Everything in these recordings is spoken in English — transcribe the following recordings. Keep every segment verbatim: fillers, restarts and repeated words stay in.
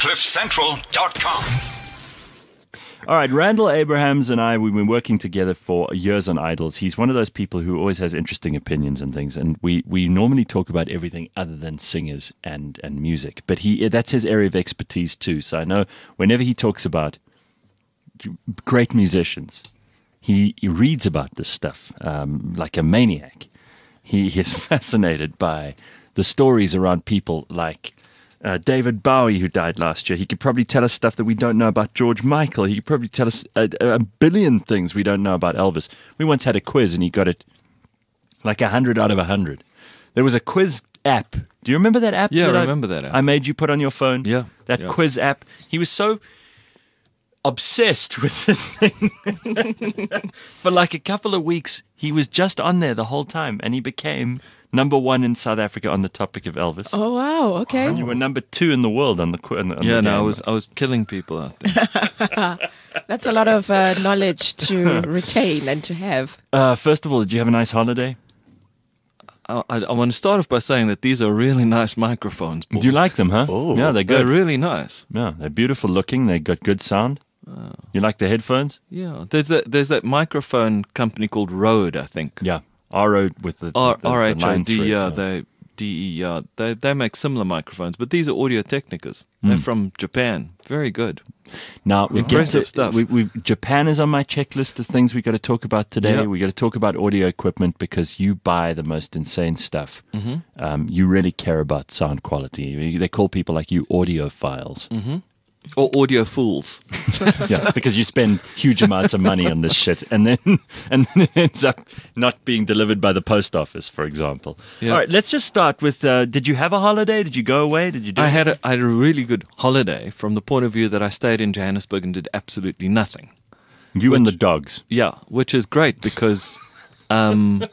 cliff central dot com. All right, Randall Abrahams and I, we've been working together for years on Idols. He's one of those people who always has interesting opinions and things, and we, we normally talk about everything other than singers and, and music. But he that's his area of expertise too. So I know whenever he talks about great musicians, he, he reads about this stuff um, like a maniac. He is fascinated by the stories around people like Uh, David Bowie, who died last year. He could probably tell us stuff that we don't know about George Michael. He could probably tell us a, a billion things we don't know about Elvis. We once had a quiz and he got it like a hundred out of a hundred. There was a quiz app. Do you remember that app? Yeah, that I remember that app. I made you put on your phone? Yeah. That yeah. quiz app. He was so obsessed with this thing. For like a couple of weeks, he was just on there the whole time and he became number one in South Africa on the topic of Elvis. Oh, wow. Okay. And you were number two in the world on the qu- on the, on Yeah, the no, I game. was I was killing people out there. That's a lot of uh, knowledge to retain and to have. Uh, first of all, did you have a nice holiday? I, I, I want to start off by saying that these are really nice microphones. Paul. Do you like them, huh? Oh, yeah, they're good. They're really nice. Yeah, they're beautiful looking. They got good sound. Oh. You like the headphones? Yeah, there's that there's that microphone company called Rode, I think. Yeah, R O with the R the- the R H O line D, through it, yeah, they D E, yeah, they they make similar microphones, but these are Audio Technicas. They're Mm. from Japan. Very good. Now, we get Impressive to, stuff. We, we, Japan is on my checklist of things we got to talk about today. Yeah. We got to talk about audio equipment because you buy the most insane stuff. Mm-hmm. Um, you really care about sound quality. They call people like you audiophiles. Mm-hmm. Or audio fools. Yeah, because you spend huge amounts of money on this shit, and then and then it ends up not being delivered by the post office, for example. Yeah. All right, let's just start with: uh, did you have a holiday? Did you go away? Did you do? I had a, I had a really good holiday from the point of view that I stayed in Johannesburg and did absolutely nothing. You and the which- dogs. Yeah, which is great because um,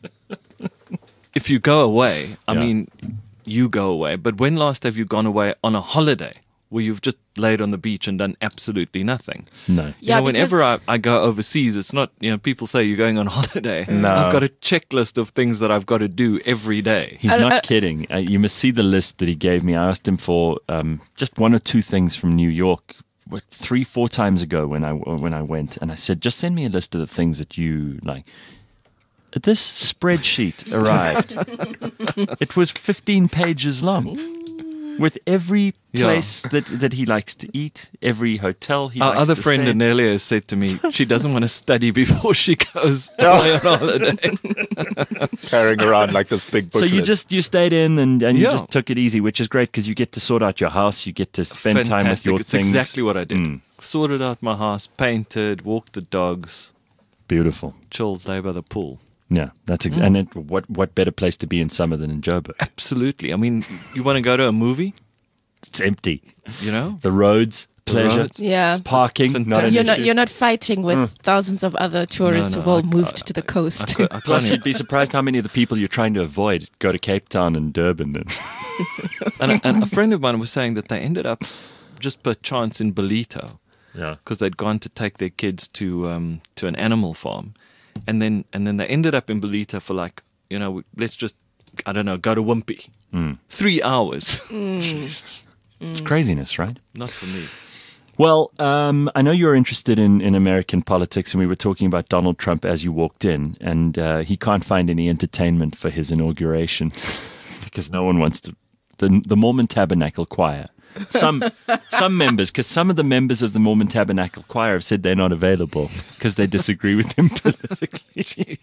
if you go away, I Yeah. mean, you go away. But when last have you gone away on a holiday where you've just laid on the beach and done absolutely nothing? No. You Yeah, know, whenever I, because- I go overseas, it's not, you know, people say you're going on holiday. No. I've got a checklist of things that I've got to do every day. He's I- not I- kidding. Uh, you must see the list that he gave me. I asked him for um, just one or two things from New York, what, three, four times ago when I when I went, and I said, just send me a list of the things that you like. This spreadsheet arrived. It was fifteen pages long, with every Yeah. place that, that he likes to eat, every hotel he Our likes other to friend stay. Anelia said to me she doesn't want to study before she goes away on holiday. Carrying around like this big So booklet. you just you stayed in and, and you Yeah. just took it easy, which is great because you get to sort out your house, you get to spend time with Fantastic. your It's things. exactly what I did. Mm. Sorted out my house, painted, walked the dogs, Beautiful. chilled, lay by the pool. Yeah, that's ex- and it, what what better place to be in summer than in Joburg? Absolutely. I mean, you want to go to a movie, It's empty. you know? The roads, pleasure, roads. Yeah. parking. Not an Fantastic. You're not issue. you're not fighting with thousands of other tourists No, no, who've all I- moved I- to the coast. I, cou- I Plus, can't you'd be surprised how many of the people you're trying to avoid go to Cape Town and Durban. And and, a, and a friend of mine was saying that they ended up just per chance in Belito yeah, because they'd gone to take their kids to um, to an animal farm, and then and then they ended up in Belito for like, you know, let's just, I don't know, go to Wimpy. Mm. Three hours. it's craziness, right? Not for me. Well, um, I know you're interested in, in American politics, and we were talking about Donald Trump as you walked in, and uh, he can't find any entertainment for his inauguration because no one wants to. The, the Mormon Tabernacle Choir. Some some members, because some of the members of the Mormon Tabernacle Choir have said they're not available because they disagree with him politically.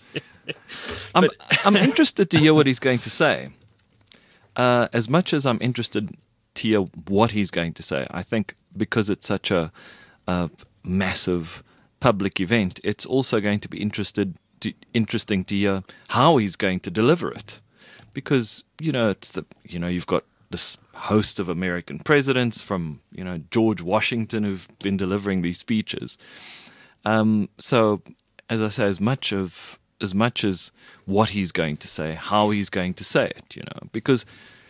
I'm, I'm interested to hear what he's going to say. Uh, as much as I'm interested to hear what he's going to say, I think because it's such a, a massive public event, it's also going to be interested to, interesting to hear how he's going to deliver it. Because, you know, it's the you know, you've got this host of American presidents from, you know, George Washington who've been delivering these speeches. Um, so, as I say, as much of as much as what he's going to say, how he's going to say it, you know, because,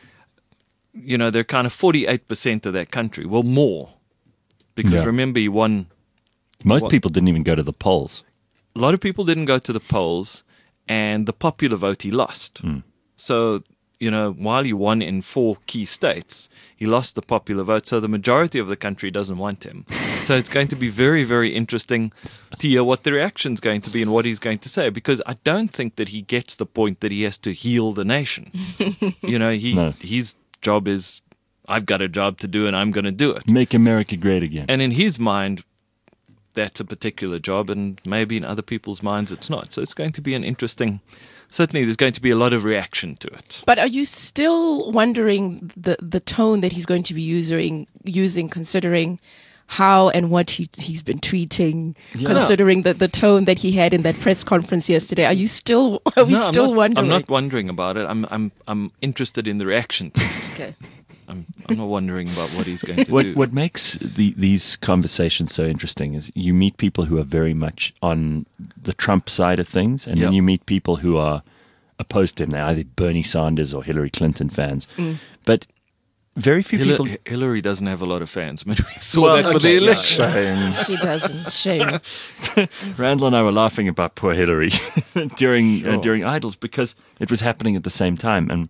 you know, they're kind of forty-eight percent of that country, well, more, because Yeah. remember he won. Most What? people didn't even go to the polls. A lot of people didn't go to the polls, and the popular vote he lost. So you know, while he won in four key states, he lost the popular vote, so the majority of the country doesn't want him. So it's going to be very, very interesting to hear what the reaction's going to be and what he's going to say, because I don't think that he gets the point that he has to heal the nation. You know, he No. his job is, I've got a job to do and I'm going to do it. Make America great again. And in his mind, that's a particular job, and maybe in other people's minds it's not. So it's going to be an interesting, certainly there's going to be a lot of reaction to it. But are you still wondering the, the tone that he's going to be using, using considering how and what he, he's been tweeting, Yeah. considering the, the tone that he had in that press conference yesterday? Are you still, are we No, I'm still not, wondering? I'm not wondering about it. I'm I'm I'm interested in the reaction to it. Okay. I'm I'm not wondering about what he's going to What do. what makes the, these conversations so interesting is you meet people who are very much on the Trump side of things, and then Yep. you meet people who are opposed to him. They're either Bernie Sanders or Hillary Clinton fans. But very few Hillary, people. Hillary doesn't have a lot of fans. I mean, we saw Well, that for okay, the yeah. election. Shame. She doesn't. Shame. Randall and I were laughing about poor Hillary during uh, Sure. during Idols because it was happening at the same time, and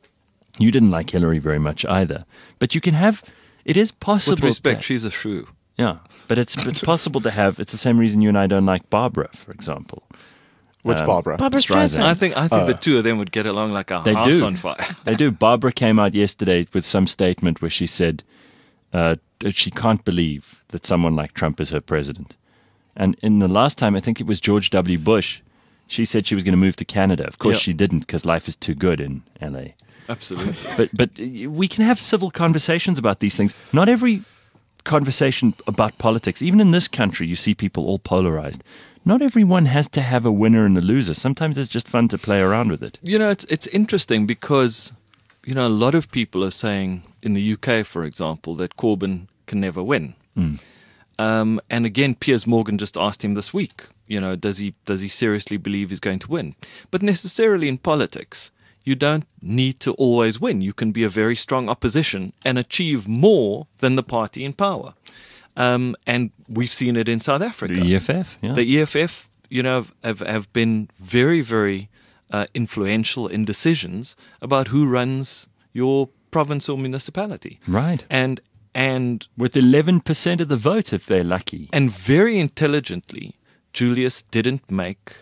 you didn't like Hillary very much either. But you can have. It is possible. With respect, to- she's a shrew. yeah, but it's it's possible to have. It's the same reason you and I don't like Barbara, for example. Which Um, Barbara? Barbara Streisand. I Streisand. think I think the two of them would get along like a They house do. on fire. They do. Barbara came out yesterday with some statement where she said uh, that she can't believe that someone like Trump is her president. And in the last time, I think it was George W. Bush, she said she was going to move to Canada. Of course, Yeah. she didn't because life is too good in L A. Absolutely. But but we can have civil conversations about these things. Not every conversation about politics, even in this country, you see people all polarized. Not everyone has to have a winner and a loser. Sometimes it's just fun to play around with it. You know, it's it's interesting because, you know, a lot of people are saying in the U K, for example, that Corbyn can never win. Um, and again, Piers Morgan just asked him this week, you know, does he does he seriously believe he's going to win? But necessarily in politics, you don't need to always win. You can be a very strong opposition and achieve more than the party in power. Um, and we've seen it in South Africa. The E F F, yeah. The E F F, you know, have, have been very, very uh, influential in decisions about who runs your province or municipality. Right. And and With eleven percent of the vote, if they're lucky. and very intelligently, Julius didn't make,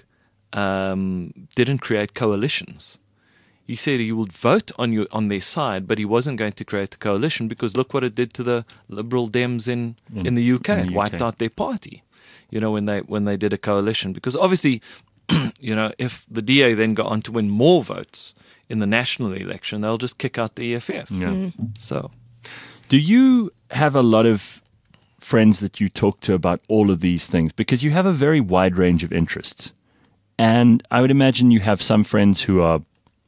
um, didn't create coalitions. He said he would vote on you on their side, but he wasn't going to create a coalition because look what it did to the Liberal Dems in, in, the U K. in the It U K. wiped out their party. You know, when they when they did a coalition, because obviously, you know, if the D A then go on to win more votes in the national election, they'll just kick out the E F F. Yeah. So Do you have a lot of friends that you talk to about all of these things? Because you have a very wide range of interests. And I would imagine you have some friends who are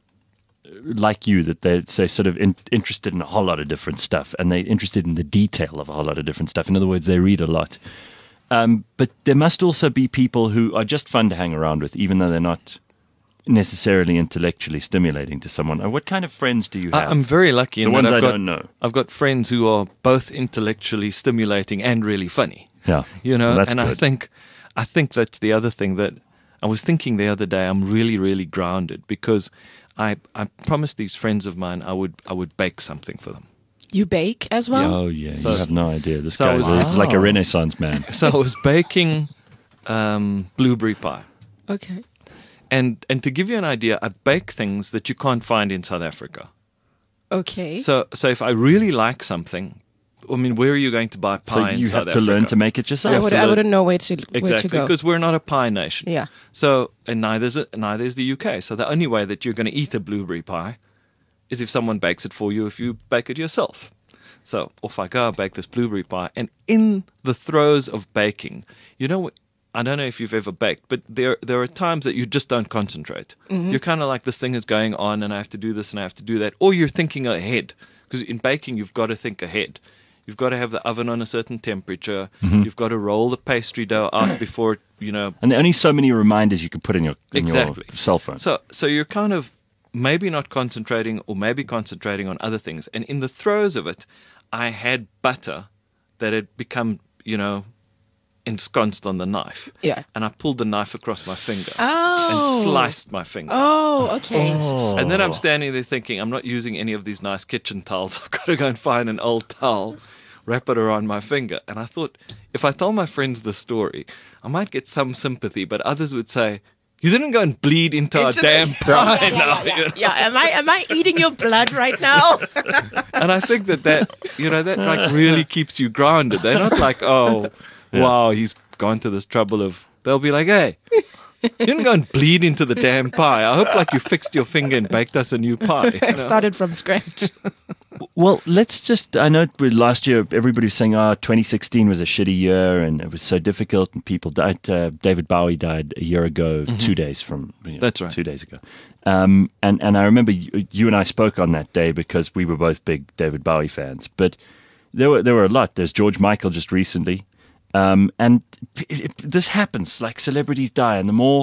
like you, that they're say, sort of in, interested in a whole lot of different stuff, and they're interested in the detail of a whole lot of different stuff. In other words, they read a lot. Um, but there must also be people who are just fun to hang around with, even though they're not necessarily intellectually stimulating to someone. Uh, What kind of friends do you I, have? I'm very lucky. In The ones that I've I got, don't know. I've got friends who are both intellectually stimulating and really funny. Yeah, You know, well, that's and I good. think, I think that's the other thing that I was thinking the other day. I'm really, really grounded because I, I promised these friends of mine I would, I would bake something for them. You bake as well? Oh yeah, So- you have no idea. This so guy was- is like a Renaissance man. So I was baking um, blueberry pie. Okay. And and to give you an idea, I bake things that you can't find in South Africa. Okay. So so if I really like something, I mean, where are you going to buy pie So in you South have to Africa? learn to make it I, yourself. would, to I learn- wouldn't know where to where to Exactly, go. because we're not a pie nation. Yeah. So and neither is it, neither is the U K. So the only way that you're going to eat a blueberry pie is if someone bakes it for you. If you bake it yourself. So off I go, I bake this blueberry pie, and in the throes of baking, you know, I don't know if you've ever baked, but there there are times that you just don't concentrate. You're kind of like, this thing is going on, and I have to do this, and I have to do that, or you're thinking ahead, because in baking you've got to think ahead. You've got to have the oven on a certain temperature. You've got to roll the pastry dough out before it, you know. And there are only so many reminders you can put in your, in Exactly. your cell phone. So, so you're kind of maybe not concentrating, or maybe concentrating on other things. And in the throes of it, I had butter that had become, you know, ensconced on the knife. Yeah. And I pulled the knife across my finger Oh. and sliced my finger. Oh, okay. And then I'm standing there thinking, I'm not using any of these nice kitchen towels. I've got to go and find an old towel, wrap it around my finger. And I thought, if I tell my friends the story, I might get some sympathy, but others would say, you didn't go and bleed into, Into our the- damn pie Yeah, now. yeah, you know? yeah. Am I am I eating your blood right now? And I think that that, you know, that like really keeps you grounded. They're not like, oh, wow, he's gone to this trouble of, they'll be like, hey, you didn't go and bleed into the damn pie. I hope like you fixed your finger and baked us a new pie. you I know? started from scratch. Well, let's just, I know with last year everybody was saying, oh, twenty sixteen was a shitty year and it was so difficult and people died. Uh, David Bowie died a year ago, two days from, you know, That's right. two days ago. Um, and, and I remember you, you and I spoke on that day because we were both big David Bowie fans, but there were, there were a lot. There's George Michael just recently. Um, and it, it, this happens, like celebrities die and the more,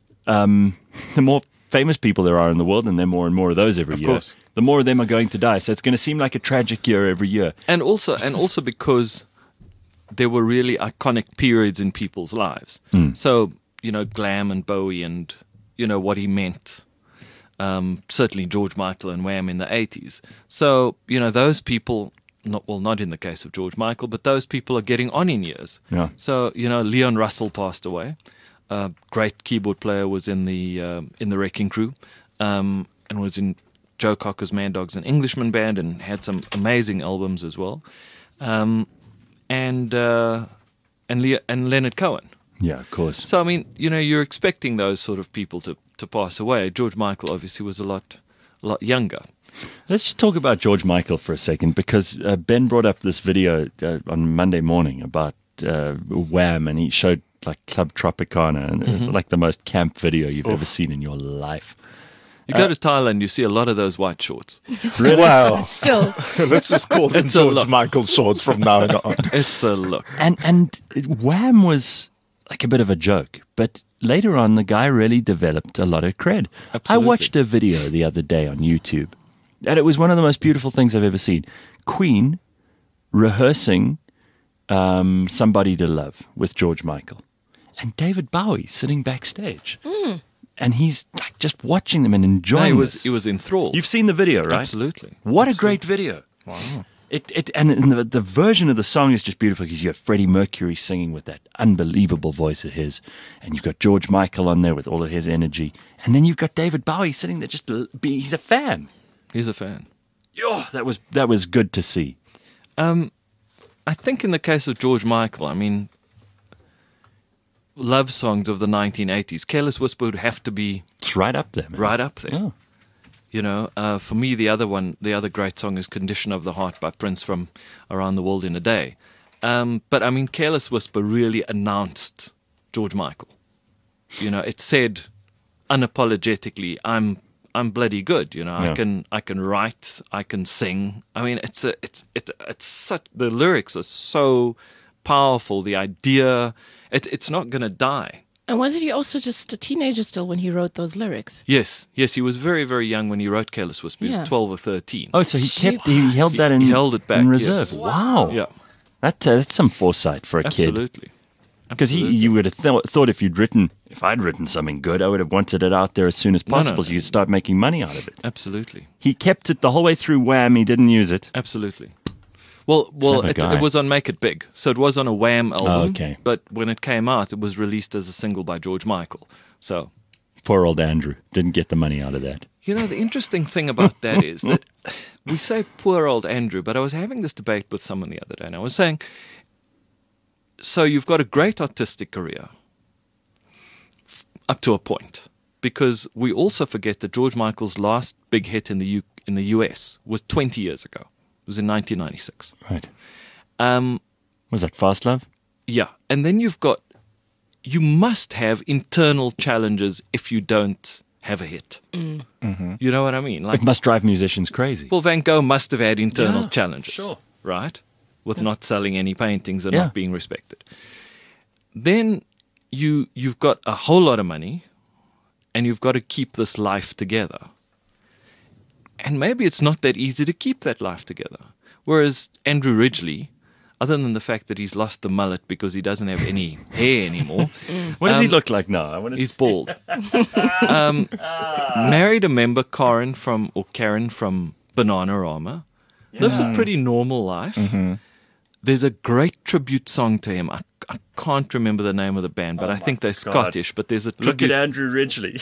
um, the more famous people there are in the world, and there are more and more of those every Of year, course. the more of them are going to die. So it's going to seem like a tragic year every year. And also, and also because there were really iconic periods in people's lives. So, you know, Glam and Bowie and, you know, what he meant. Um, certainly George Michael and Wham in the eighties. So, you know, those people, not well, not in the case of George Michael, but those people are getting on in years. Yeah. So, you know, Leon Russell passed away. Uh, great keyboard player, was in the um in the Wrecking Crew, um, and was in Joe Cocker's Man Dogs and Englishman band, and had some amazing albums as well. Um, and uh, and Le- and Leonard Cohen. Yeah, of course. So I mean, you know, you're expecting those sort of people to, to pass away. George Michael obviously was a lot a lot younger. Let's just talk about George Michael for a second, because uh, Ben brought up this video uh, on Monday morning about uh, Wham, and he showed like Club Tropicana, and it's like the most camp video you've ever seen in your life. You go to Thailand, you see a lot of those white shorts. Wow. Still, Let's just call them It's a George look. Michael shorts from now on. It's a look. And and Wham was like a bit of a joke, but later on the guy really developed a lot of cred. I Absolutely. watched a video the other day on YouTube, and it was one of the most beautiful things I've ever seen. Queen rehearsing um, Somebody to Love with George Michael, and David Bowie sitting backstage. And he's like just watching them and No, enjoying he was this. he was enthralled. You've seen the video, right? Absolutely. What a great video! Wow. It it and, and the the version of the song is just beautiful because you have Freddie Mercury singing with that unbelievable voice of his, and you've got George Michael on there with all of his energy, and then you've got David Bowie sitting there just l- be, he's a fan. He's a fan. Oh, that was that was good to see. Um, I think in the case of George Michael, I mean, love songs of the nineteen eighties, Careless Whisper would have to be It's right up there, man. right up there. Oh. You know, uh, for me, the other one, the other great song is Condition of the Heart by Prince from Around the World in a Day. Um, but I mean, Careless Whisper really announced George Michael. You know, it said unapologetically, I'm I'm bloody good. You know, Yeah. I can I can write, I can sing. I mean, it's a it's it, it's such the lyrics are so powerful. The idea, it, it's not going to die. and wasn't he also just a teenager still when he wrote those lyrics? Yes, yes, he was very very young when he wrote Careless Whisper. He Yeah. was twelve or thirteen. Oh, so he kept he held that in He held it back, in yes. reserve. Wow. yeah, That uh, that's some foresight for a kid. absolutely. Because he, Absolutely. you would have th- thought if you'd written, if I'd written something good, I would have wanted it out there as soon as No, no, possible no. so you'd start making money out of it. Absolutely. He kept it the whole way through Wham. He didn't use it. Absolutely. Well, well, Clever it, guy. it was on Make It Big, so it was on a Wham album. Oh, okay. But when it came out, it was released as a single by George Michael. So, Poor old Andrew didn't get the money out of that. you know, the interesting thing about that is that we say poor old Andrew, but I was having this debate with someone the other day, and I was saying, so you've got a great artistic career f- up to a point, because we also forget that George Michael's last big hit in the U- in the U S was twenty years ago. It was in nineteen ninety-six. Right. Um, Was that Fast Love? Yeah, and then you've got, you must have internal challenges if you don't have a hit. Mm-hmm. You know what I mean? Like, It must drive musicians crazy. well, Van Gogh must have had internal Yeah, challenges, sure. right? With not selling any paintings and Yeah. not being respected. Then you you've got a whole lot of money, and you've got to keep this life together. And maybe it's not that easy to keep that life together. Whereas Andrew Ridgeley, other than the fact that he's lost the mullet because he doesn't have any hair anymore. What does he Um, look like now? I want to He's bald. um, married a member, Karen from or Karen from Bananarama. Lives a pretty normal life. There's a great tribute song to him. I, I can't remember the name of the band, but I think they're Scottish. But there's a Look tribute. at Andrew Ridgely.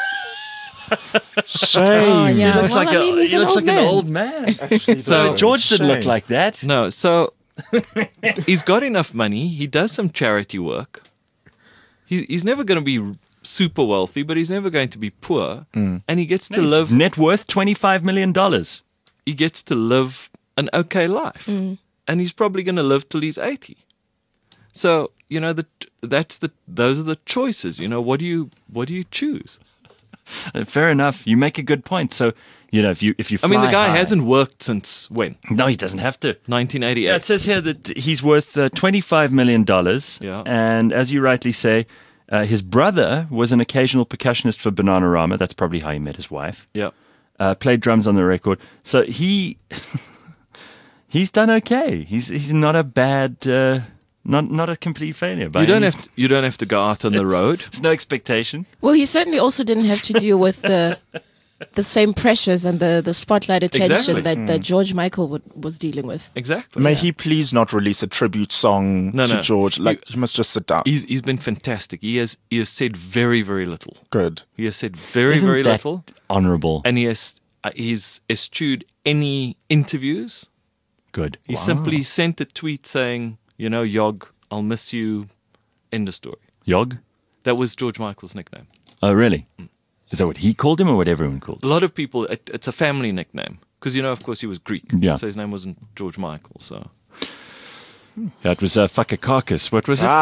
Shame. Oh, yeah. He looks Well, like, I mean, a, he's he an looks old like an man. old man. Actually, So though, George didn't look shame. like that. No, so he's got enough money. He does some charity work. He, he's never going to be super wealthy, but he's never going to be poor. And he gets to live. Net worth twenty-five million dollars. He gets to live an okay life, and he's probably going to live till he's eighty. So you know the that's the those are the choices. You know what do you what do you choose? Uh, Fair enough. You make a good point. So you know if you if you I mean, the fly guy high- hasn't worked since when? No, he doesn't have to. nineteen eighty-eight. Yeah, it says here that he's worth uh, twenty-five million dollars. Yeah. And as you rightly say, uh, his brother was an occasional percussionist for Bananarama. That's probably how he met his wife. Yeah. Uh, played drums on the record. So he he's done okay. He's he's not a bad, uh, not not a complete failure. By You don't any- have to, you don't have to go out on the road. There's no expectation. Well, he certainly also didn't have to deal with the the same pressures and the, the spotlight attention Exactly. that, that George Michael would, was dealing with. Exactly. May he please not release a tribute song No, to no. George. Like, he must just sit down. He's he's been fantastic. He has he has said very very little. Good. He has said very Isn't very that little, honourable. and he has uh, he's eschewed any interviews. Good. He simply sent a tweet saying, you know, Yog, I'll miss you. End of story. Yog? That was George Michael's nickname. Oh, really? Is that what he called him or what everyone called A him? lot of people, it, it's a family nickname because you know, of course, he was Greek. Yeah. So his name wasn't George Michael. So That was uh, fuck a carcass. What was it?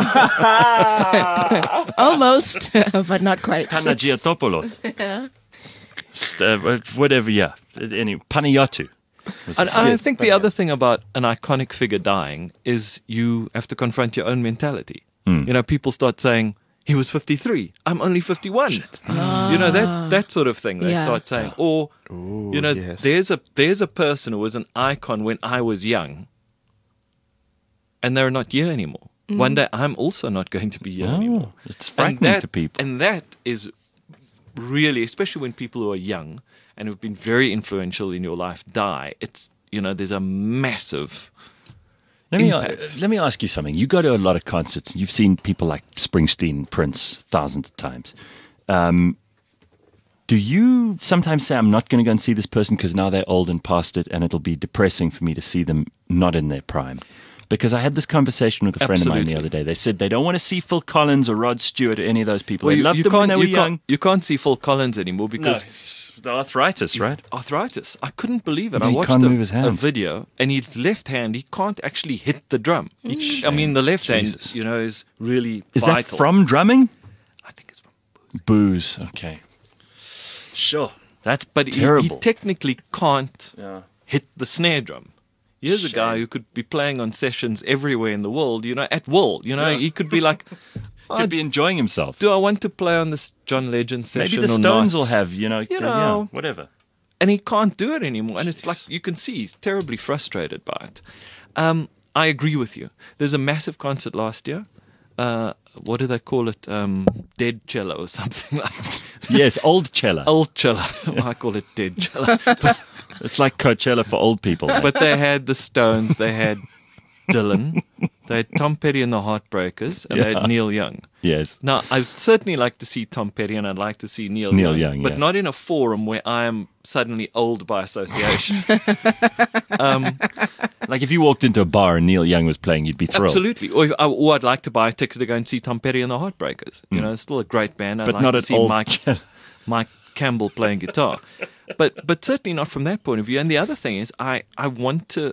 Almost, but not quite. Panagiotopoulos. St- uh, whatever, yeah. Anyway, Panayiotou. was the And song. I think the other thing about an iconic figure dying is you have to confront your own mentality. Hmm. You know, people start saying, he was fifty-three. I'm only fifty-one. You know, that that sort of thing they Yeah. start saying. Or, Ooh, you know, yes. there's a there's a person who was an icon when I was young, and they're not here anymore. One day I'm also not going to be here anymore. Oh, it's And frightening that- to people. And that is really, especially when people who are young and have been very influential in your life die, it's, you know, there's a massive. Let me, uh, impact. let me ask you something. You go to a lot of concerts and you've seen people like Springsteen, Prince, thousands of times. Um, do you sometimes say, I'm not going to go and see this person because now they're old and past it and it'll be depressing for me to see them not in their prime? Because I had this conversation with a friend of mine Absolutely. the other day. They said they don't want to see Phil Collins or Rod Stewart or any of those people. Well, they you, loved you them when can't, they were you young. Can't, you can't see Phil Collins anymore because it's the arthritis, right? arthritis. I couldn't believe it. He I watched can't a, move his a hands. video, and his left hand, he can't actually hit the drum. He- I mean, the left Jesus. hand, you know, is really Is vital. that from drumming? I think it's from. Booze. Okay. Sure. That's But he, he terrible. technically can't Yeah. hit the snare drum. Here's a guy Shame. who could be playing on sessions everywhere in the world, you know, at will. You know, Yeah. he could be like, "Oh, Could be enjoying himself. do I want to play on this John Legend session Maybe the or Stones not? will have, you know, You uh, know. yeah, whatever. And he can't do it anymore. And it's like, you can see he's terribly frustrated by it. Um, I agree with you. There's a massive concert last year. Uh, what do they call it? Um, dead cello or something like that. Yes, old cello. Old cello. I call it dead cello. It's like Coachella for old people. But they had the Stones, they had Dylan, they had Tom Petty and the Heartbreakers, and they Yeah. had Neil Young. Yes. Now, I'd certainly like to see Tom Petty and I'd like to see Neil, Neil Young, Young, but yeah. not in a forum where I am suddenly old by association. um, Like if you walked into a bar and Neil Young was playing, you'd be thrilled. absolutely. Or, or I'd like to buy a ticket to go and see Tom Petty and the Heartbreakers. You know, it's still a great band. I'd But like not to at see old Mike, cello. Mike Campbell playing guitar. But but certainly not from that point of view. And the other thing is, I, I want to.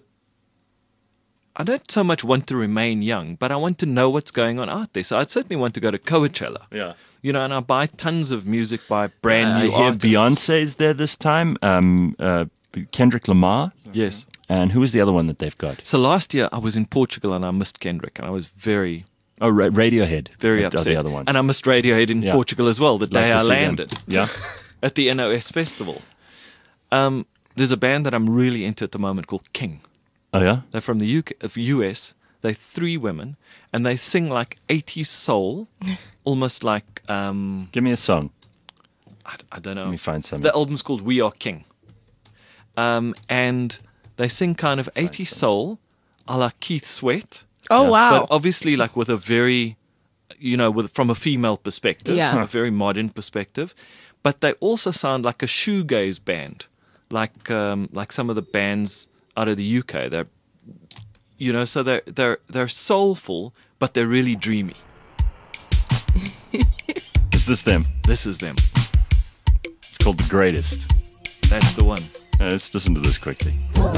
I don't so much want to remain young, but I want to know what's going on out there. So I'd certainly want to go to Coachella. Yeah. You know, and I buy tons of music by brand I new hear artists. Beyonce is there this time. Um, uh, Kendrick Lamar. Yes. And who is the other one that they've got? So last year I was in Portugal and I missed Kendrick, and I was very, Oh, Ra- Radiohead. very are upset. the other ones. And I missed Radiohead in Yeah. Portugal as well, the Like day to I see them. landed. Yeah. At the N O S festival. Um, there's a band that I'm really into at the moment called King. Oh yeah. They're from the U K, of U S. They're three women, and they sing like eighties soul, almost like um, Give me a song. I, I don't know. Let me find something. The album's called We Are King, um, and they sing kind of eighties soul, a la Keith Sweat. Oh, Yeah. wow. But obviously, like with a very, you know, with from a female perspective, Yeah. a very modern perspective. But they also sound like a shoegaze band, like um, like some of the bands out of the U K. They're, you know, so they're they're they're soulful, but they're really dreamy. Is this them? This is them. It's called The Greatest. That's the one. Uh, let's listen to this quickly.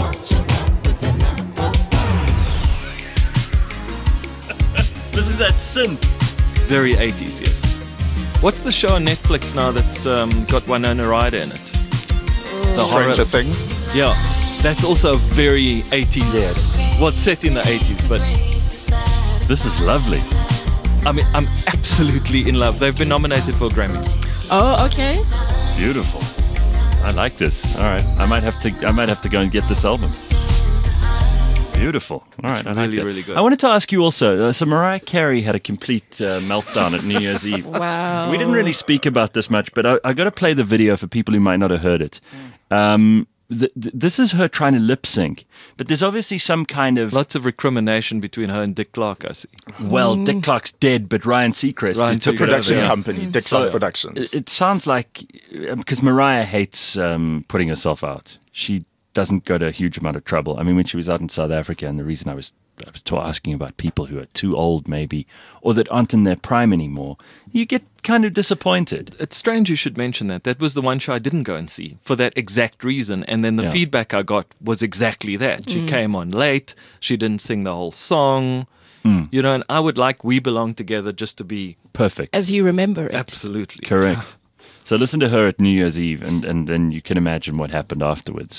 This is that synth. Very eighties, yes. What's the show on Netflix now that's um, got Winona Ryder in it? The Stranger Things. Yeah, that's also very eighties. Yes. Well, it's set in the eighties, but This is lovely. I mean, I'm absolutely in love. They've been nominated for a Grammy. Oh, okay. Beautiful. I like this. All right, I might have to. I might have to go and get this album. Beautiful. All right, I like really, that. really good. I wanted to ask you also. Uh, so Mariah Carey had a complete uh, meltdown at New Year's Eve. Wow. We didn't really speak about this much, but I, I got to play the video for people who might not have heard it. Um, th- th- this is her trying to lip sync, but there's obviously some kind of Lots of recrimination between her and Dick Clark, I see. well, Dick Clark's dead, but Ryan Seacrest Ryan who took Seacrest, it over. Production Yeah. company, Dick So, Clark Productions. It, it sounds like because Mariah hates um, putting herself out. She doesn't go to a huge amount of trouble. I mean, when she was out in South Africa, and the reason I was I was ta- asking about people who are too old, maybe, or that aren't in their prime anymore, you get kind of disappointed. It's strange you should mention that. That was the one show I didn't go and see for that exact reason. And then the Yeah. feedback I got was exactly that. She came on late. She didn't sing the whole song. You know, and I would like We Belong Together just to be Perfect. As you remember it. absolutely Correct. So listen to her at New Year's Eve, and, and then you can imagine what happened afterwards.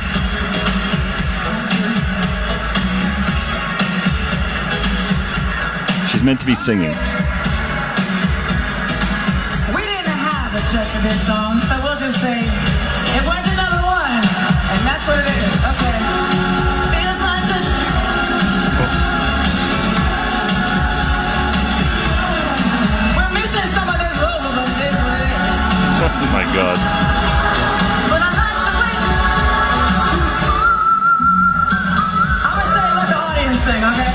She's meant to be singing. We didn't have a check for this song, so we'll just say it went to number one, and that's what it is. Okay. Feels like a We're missing some of this vocal, but it is what it is. Oh my God. But I like the way. I'm gonna say let the audience sing, okay?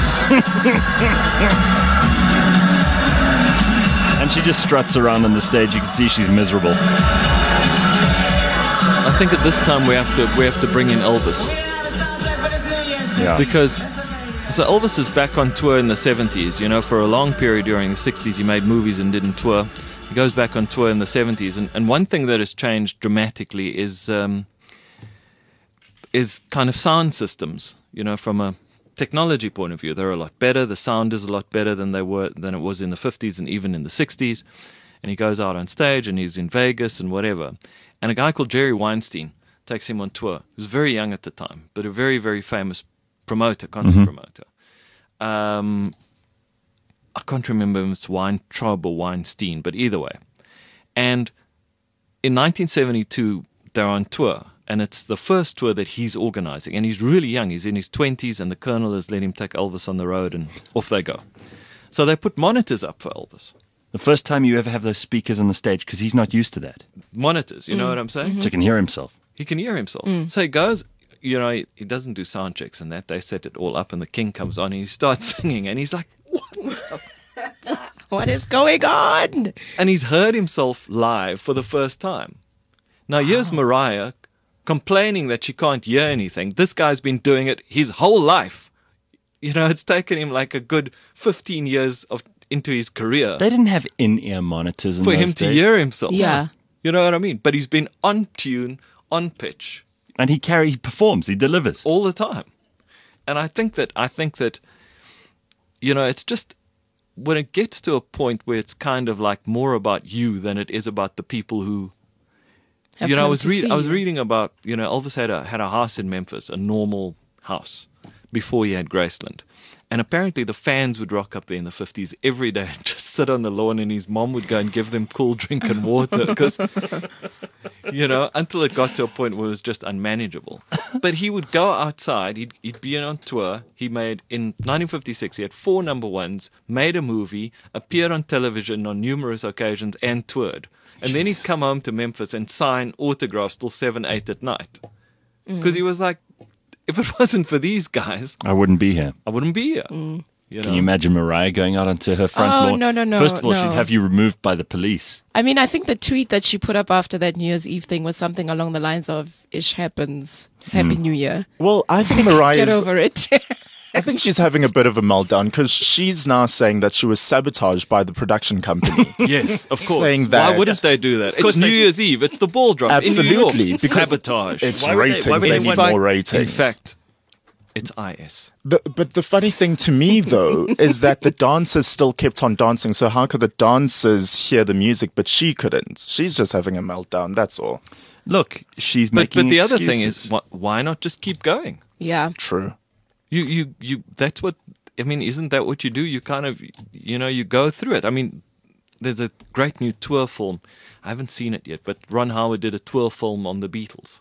And she just struts around on the stage. You can see she's miserable. I think at this time we have to we have to bring in Elvis. We didn't have a sound check for this New Year's. Yeah. Because so Elvis is back on tour in the seventies. You know, for a long period during the sixties, he made movies and didn't tour. He goes back on tour in the seventies, and, and one thing that has changed dramatically is um, is kind of sound systems. You know, from a technology point of view, they're a lot better. The sound is a lot better than they were than it was in the fifties and even in the sixties. And he goes out on stage and he's in Vegas and whatever. And a guy called Jerry Weinstein takes him on tour. He was very young at the time, but a very, very famous promoter, concert promoter. Um, I can't remember if it's Weintraub or Weinstein, but either way. And in nineteen seventy-two, they're on tour. And it's the first tour that he's organizing. And he's really young. He's in his twenties, and the Colonel has let him take Elvis on the road, and off they go. So they put monitors up for Elvis. The first time you ever have those speakers on the stage, because he's not used to that. Monitors, you know what I'm saying? So he can hear himself. He can hear himself. So he goes, you know, he, he doesn't do sound checks and that. They set it all up, and the King comes on, and he starts singing, and he's like, what? What is going on? And he's heard himself live for the first time. Now, here's Mariah complaining that she can't hear anything. This guy's been doing it his whole life. You know, it's taken him like a good fifteen years of into his career They didn't have in-ear monitors in for those him to days. hear himself. Yeah. You know what I mean? But he's been on tune, on pitch And he carry, he performs, he delivers. all the time. And I think that I think that you know, it's just when it gets to a point where it's kind of like more about you than it is about the people who Have you know, I come was to read see I was you. reading about, you know, Elvis had a had a house in Memphis, a normal house. before he had Graceland. And apparently the fans would rock up there in the fifties every day and just sit on the lawn, and his mom would go and give them cool drink and water because, you know, until it got to a point where it was just unmanageable. But he would go outside, he'd, he'd be on tour. He made, in nineteen fifty-six, he had four number ones, made a movie, appeared on television on numerous occasions, and toured. And then he'd come home to Memphis and sign autographs till seven, eight at night. Because he was like, if it wasn't for these guys, I wouldn't be here. I wouldn't be here. You know? Can you imagine Mariah going out onto her front Oh, lawn? no, no, no, First of all, no. she'd have you removed by the police. I mean, I think the tweet that she put up after that New Year's Eve thing was something along the lines of "Ish happens, Happy New Year." Well, I think Get Mariah's. over it. I think she's having a bit of a meltdown because she's now saying that she was sabotaged by the production company. Yes, of course. Saying that- Why wouldn't they do that? course It's New they- Year's Eve. It's the ball drop Absolutely, in New York. because Sabotage. It's Why would they- ratings. why would They, they need want- more In ratings. fact, it's I S. The, but the funny thing to me, though, is that the dancers still kept on dancing. So how could the dancers hear the music, but she couldn't? She's just having a meltdown. That's all. Look, she's But making but the other thing excuses. is, wh- why not just keep going? Yeah. True. You you you. That's what I mean. Isn't that what you do? You kind of you know you go through it. I mean, there's a great new tour film. I haven't seen it yet, but Ron Howard did a tour film on the Beatles,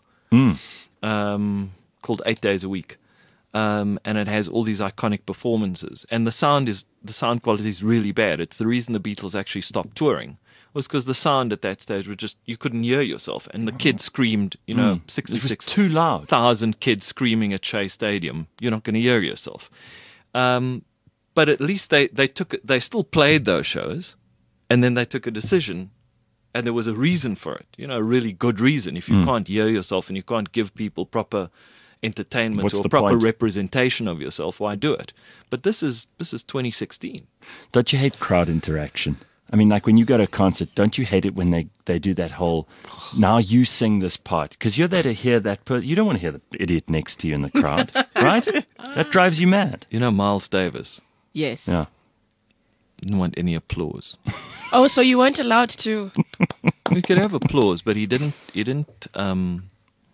um, called Eight Days a Week. Um, and it has all these iconic performances, and the sound is the sound quality is really bad. It's the reason the Beatles actually stopped touring was because the sound at that stage was just you couldn't hear yourself, and the kids screamed. You know, It was sixty-six too loud. thousand kids screaming at Shea Stadium. You're not going to hear yourself. Um, but at least they they took it- they still played those shows, and then they took a decision, and there was a reason for it. You know, a really good reason. If you can't hear yourself and you can't give people proper entertainment What's or the proper point? representation of yourself, why do it? But this is this is twenty sixteen. Don't you hate crowd interaction? I mean, like when you go to a concert, don't you hate it when they, they do that whole, now you sing this part? Because you're there to hear that person. You don't want to hear the idiot next to you in the crowd, right? That drives you mad. You know, Miles Davis Yes. Yeah. didn't want any applause. Oh, so you weren't allowed to? We could have applause, but he didn't. He didn't. Um,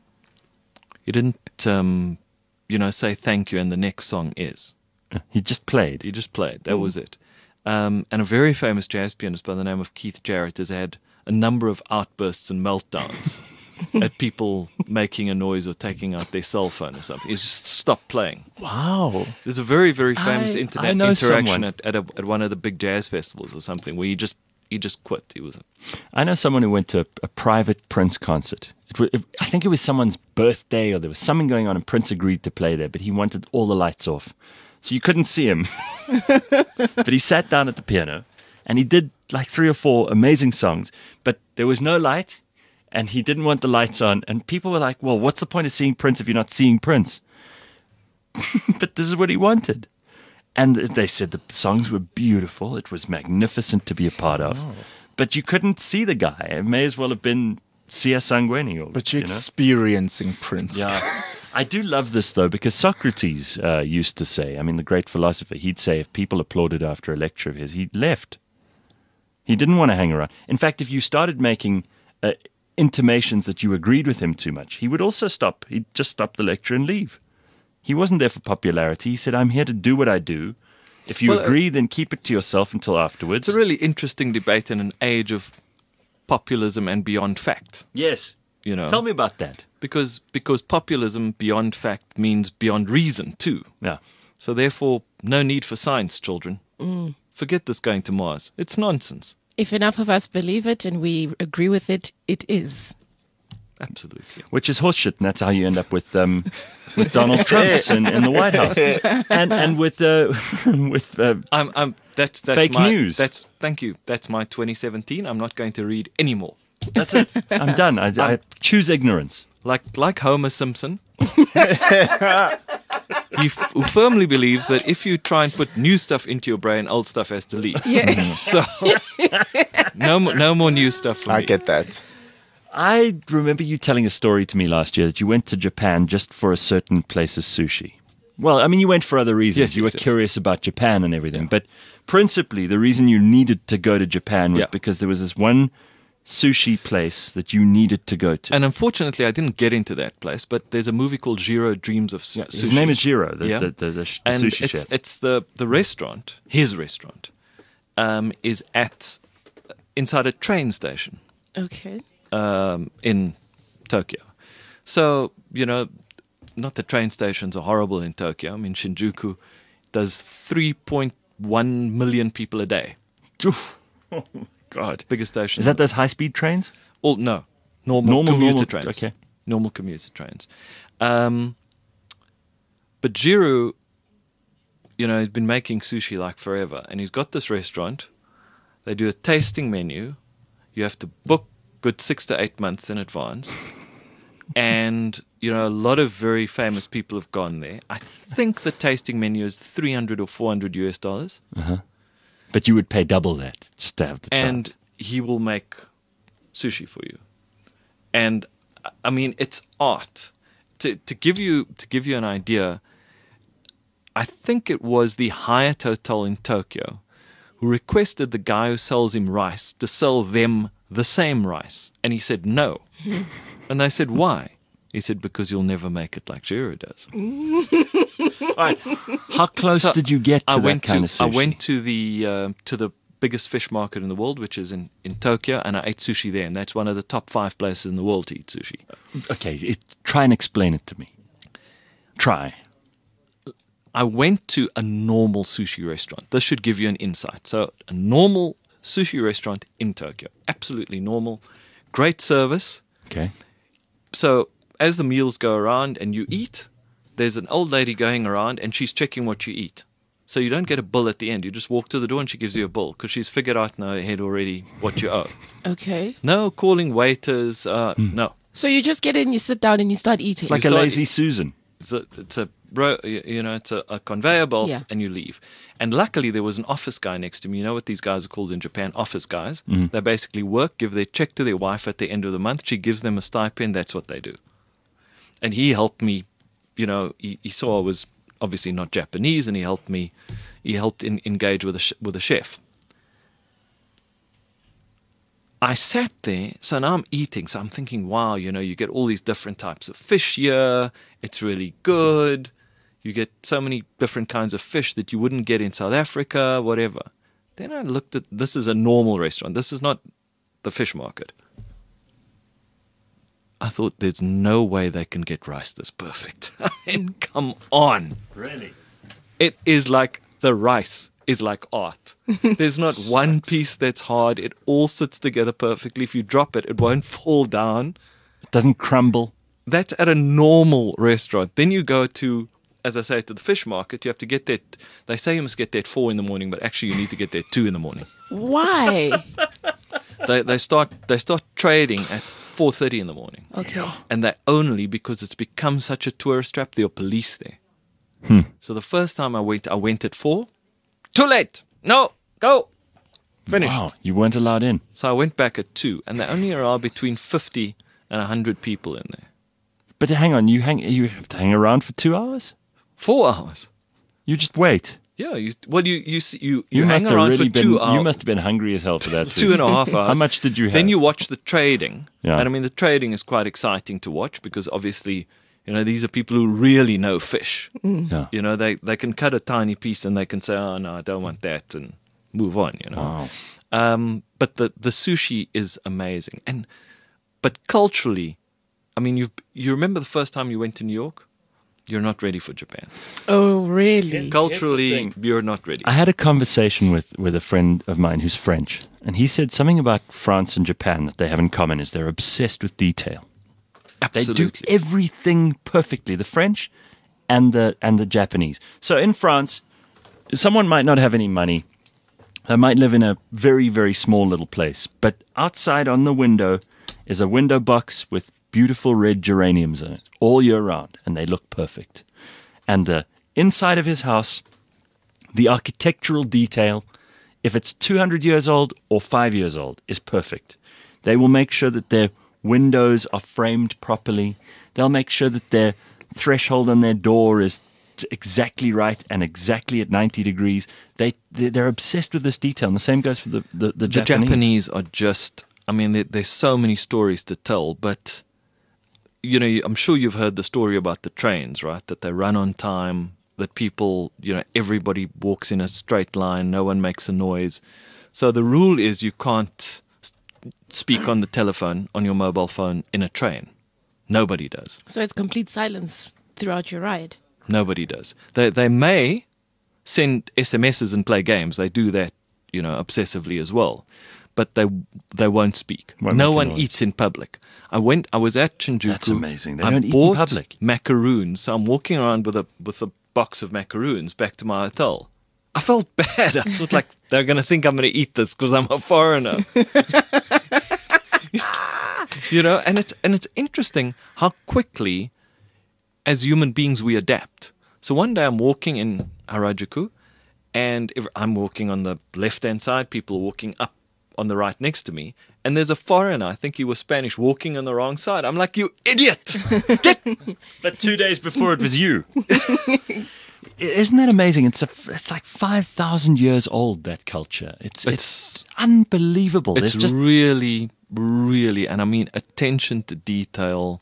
he didn't. Um, you know, say thank you, and the next song is. He just played. He just played. That was it. Um, and a very famous jazz pianist by the name of Keith Jarrett has had a number of outbursts and meltdowns at people making a noise or taking out their cell phone or something. He's just stopped playing. Wow. There's a very, very famous I- internet I know interaction someone. at at, a, at one of the big jazz festivals or something where he just he just quit. He was I know someone who went to a, a private Prince concert. It, wa- it, I think it was someone's birthday or there was something going on and Prince agreed to play there, but he wanted all the lights off. So you couldn't see him. But he sat down at the piano and he did like three or four amazing songs, but there was no light and he didn't want the lights on. And people were like, well, what's the point of seeing Prince if you're not seeing Prince? But this is what he wanted. And they said the songs were beautiful. It was magnificent to be a part of. But you couldn't see the guy. It may as well have been Sia Sangweni. Or, But you're you know? experiencing Prince. Yeah. I do love this, though, because Socrates uh, used to say, I mean, the great philosopher, he'd say if people applauded after a lecture of his, he left. He didn't want to hang around. In fact, if you started making uh, intimations that you agreed with him too much, he would also stop. He'd just stop the lecture and leave. He wasn't there for popularity. He said, I'm here to do what I do. If you Well, uh, agree, then keep it to yourself until afterwards. it's a really interesting debate in an age of populism and beyond fact. Yes. You know, Tell me about that. because because populism beyond fact means beyond reason too. Yeah. So therefore, no need for science, children. Forget this going to Mars. It's nonsense. If enough of us believe it and we agree with it, it is. Absolutely. Which is horseshit, and that's how you end up with um, with Donald Trump in, in the White House, and and with uh, with uh, I'm I'm that's that's Fake my, news. That's thank you. That's my twenty seventeen. I'm not going to read anymore. that's it. I'm done. I, I choose ignorance. Like like Homer Simpson. He f- who firmly believes that if you try and put new stuff into your brain, old stuff has to leave. Yeah. So no more, no more new stuff for I me. get that. I remember you telling a story to me last year that you went to Japan just for a certain place's sushi. Well, I mean, you went for other reasons. Yes, you yes, were yes. curious about Japan and everything, but principally the reason you needed to go to Japan was Yeah. because there was this one sushi place that you needed to go to? And unfortunately, I didn't get into that place. But there's a movie called Jiro Dreams of Su- Yeah, Sushi. his name is Jiro, the, Yeah. the, the, the, sh- the and sushi it's chef. it's the the restaurant. His restaurant um, is at inside a train station Okay. um, in Tokyo. So you know, not that train stations are horrible in Tokyo. I mean, Shinjuku does three point one million people a day. Oof. Oh, my God. Biggest station. Is that those high-speed trains? Oh, no. Normal, Normal- commuter normal- trains. okay. Normal commuter trains. Um, but Jiro, you know, he's been making sushi like forever. And he's got this restaurant. They do a tasting menu. You have to book good six to eight months in advance. And, you know, a lot of very famous people have gone there. I think the tasting menu is three hundred or four hundred U S dollars. But you would pay double that just to have the And chance. he will make sushi for you. And I mean, it's art. To to give you to give you an idea, I think it was the Hyatt Hotel in Tokyo who requested the guy who sells him rice to sell them the same rice, and he said no. And they said, why? He said, because you'll never make it like Jiro does. All right. How close So did you get to I that went kind to of sushi? I went to the uh, to the biggest fish market in the world, which is in, in Tokyo, and I ate sushi there, and that's one of the top five places in the world to eat sushi. Okay, it, try and explain it to me. Try. I went to a normal sushi restaurant. This should give you an insight. So, a normal sushi restaurant in Tokyo, absolutely normal, great service. Okay. So, as the meals go around and you eat, there's an old lady going around and she's checking what you eat. So you don't get a bill at the end. You just walk to the door and she gives you a bill because she's figured out in her head already what you owe. Okay. No calling waiters. Uh, Hmm. No. So you just get in, you sit down, and you start eating. Like You a saw lazy it- Susan. It's a, it's a ro- you know, it's a, a conveyor belt, Yeah. and you leave. And luckily, there was an office guy next to me. You know what these guys are called in Japan? Office guys. They basically work, give their check to their wife at the end of the month. She gives them a stipend. That's what they do. And he helped me. You know, he, he saw I was obviously not Japanese, and he helped me. He helped in, engage with a sh- with a chef. I sat there, so now I'm eating. So I'm thinking, wow, you know, you get all these different types of fish here. It's really good. You get so many different kinds of fish that you wouldn't get in South Africa, whatever. Then I looked at, this is a normal restaurant. This is not the fish market. I thought, there's no way they can get rice this perfect. I mean, come on. Really? It is like the rice is like art. There's not one piece that's hard. It all sits together perfectly. If you drop it, it won't fall down. It doesn't crumble. That's at a normal restaurant. Then you go to, as I say, to the fish market. You have to get there. They say you must get there at four in the morning, but actually you need to get there at two in the morning. Why? They they start they start trading at four thirty in the morning, Okay. and they only because it's become such a tourist trap. There are police there. So the first time I went, I went at four. Too late. No, go. Finished. Wow, you weren't allowed in. So I went back at two, and they only allow between fifty and a hundred people in there. But hang on, you hang you have to hang around for two hours? Four hours. You just wait. Yeah. You well, you you see- you You, you, must hang have around really for been two hours. you must have been hungry as hell for that. two and a half hours. How much did you have? Then you watch the trading. Yeah. And I mean, the trading is quite exciting to watch because obviously, you know, these are people who really know fish. Yeah. You know, they, they can cut a tiny piece and they can say, oh, no, I don't want that, and move on, you know. Wow. Um, but the, the sushi is amazing. And But culturally, I mean, you you remember the first time you went to New York? You're not ready for Japan. Oh, really? Culturally, thing. you're not ready. I had a conversation with, with a friend of mine who's French, and he said something about France and Japan that they have in common is they're obsessed with detail. They Absolutely. do everything perfectly, the French and the and the Japanese. So in France, someone might not have any money. They might live in a very, very small little place. But outside on the window is a window box with beautiful red geraniums in it all year round, and they look perfect. And the inside of his house, the architectural detail, if it's two hundred years old or five years old, is perfect. They will make sure that their windows are framed properly. They'll make sure that their threshold on their door is exactly right and exactly at ninety degrees. They, they they're obsessed with this detail, and the same goes for the the, the The Japanese. Japanese are just I mean, there, there's so many stories to tell, but, you know, I'm sure you've heard the story about the trains, right? That they run on time, that people, you know, everybody walks in a straight line, no one makes a noise. So the rule is you can't speak on the telephone, on your mobile phone, in a train. Nobody does. So it's complete silence throughout your ride. Nobody does. They they may send S M Ses and play games. They do that, you know, obsessively as well. But they they won't speak. Won't no make a one noise. eats in public. I went. I was at Shinjuku. That's amazing. They I don't eat in bought public. macaroons. So I'm walking around with a with a box of macaroons back to my hotel. I felt bad. I thought like they're going to think I'm going to eat this because I'm a foreigner. You know, and it's and it's interesting how quickly, as human beings, we adapt. So one day I'm walking in Harajuku, and if I'm walking on the left-hand side, people are walking up on the right next to me, and there's a foreigner, I think he was Spanish, walking on the wrong side. I'm like, you idiot! Get! But two days before it was you. Isn't that amazing? It's a, it's like five thousand years old, that culture. It's it's, It's- unbelievable. It's There's just really, really, and I mean attention to detail,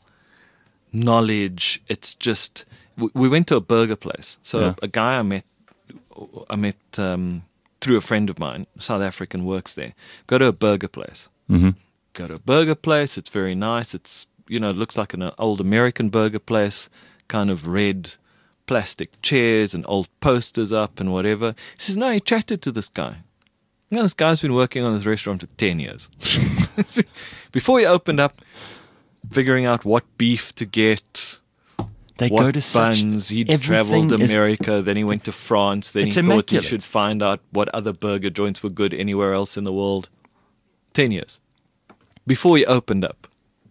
knowledge. It's just. We, we went to a burger place. So Yeah. a guy I met, I met um, through a friend of mine, South African, works there. Go to a burger place. Mhm. Go to a burger place. It's very nice. It's you know it looks like an old American burger place, kind of red plastic chairs and old posters up and whatever. He says, no, he chatted to this guy. You know, this guy's been working on this restaurant for ten years. Before he opened up, figuring out what beef to get, they what go to such buns. He'd everything traveled is- America, then he went to France, then It's he thought immaculate. he should find out what other burger joints were good anywhere else in the world. Ten years. Before he opened up.